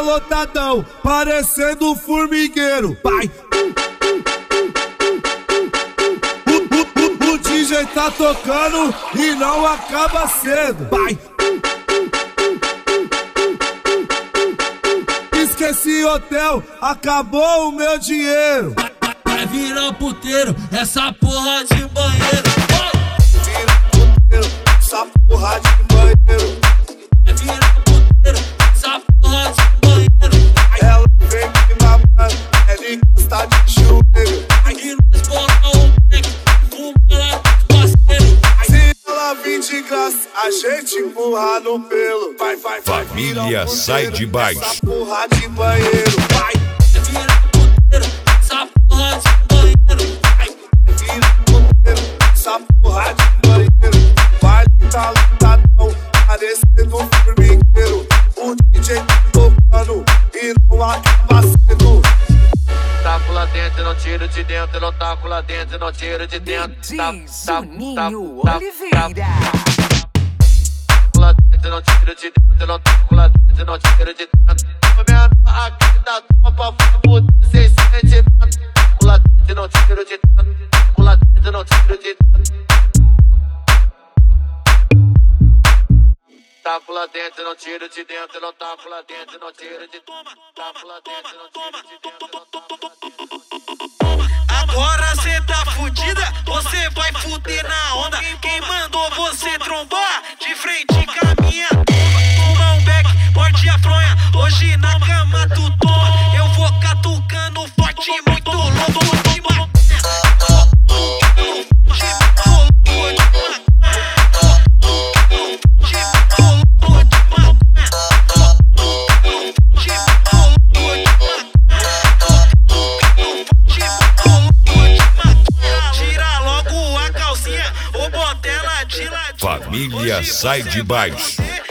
lotadão, parecendo um formigueiro. Vai! O DJ tá tocando e não acaba cedo. Vai! Esqueci hotel, acabou o meu dinheiro. Vai virar puteiro, essa porra de banheiro. Vira puteiro, essa porra de banheiro. Vai virar puteiro, essa porra de banheiro. Ela vem me mamando, ela encosta de chuveiro. Aqui nós bola o beck, fumar parceiro. Se ela vir de graça, a gente empurra no pelo. Vai, vai, vai. Família sai de baixo. Essa porra de banheiro. Vai. Vai virar puteiro, essa porra de banheiro. Vira puteiro, essa porra de banheiro. Vai tá lotadão, parecendo um formigueiro. O DJ tocando e não acaba cedo. Taco lá dentro, não tiro de dentro. Não taco lá dentro, não tiro de dentro. Juninho Oliveira. Lá dentro, não tiro de dentro. Não taco lá dentro, não tiro de dentro. Comendo aqui da tropa, fuder sem sentimento. Lá dentro, não tiro de dentro. Lá dentro, não tiro de dentro. Taco lá dentro, não tiro de dentro. Não taco lá dentro, não tiro de dentro. Taco lá dentro, não tiro de dentro. Não taco lá dentro. Agora cê tá fudida, você vai fuder na onda. Quem mandou você trombar de frente com a minha bomba? Toma um beck, morde a fronha, hoje na cama tu toma. Eu vou catucando forte, muito louco. Família sai de baixo.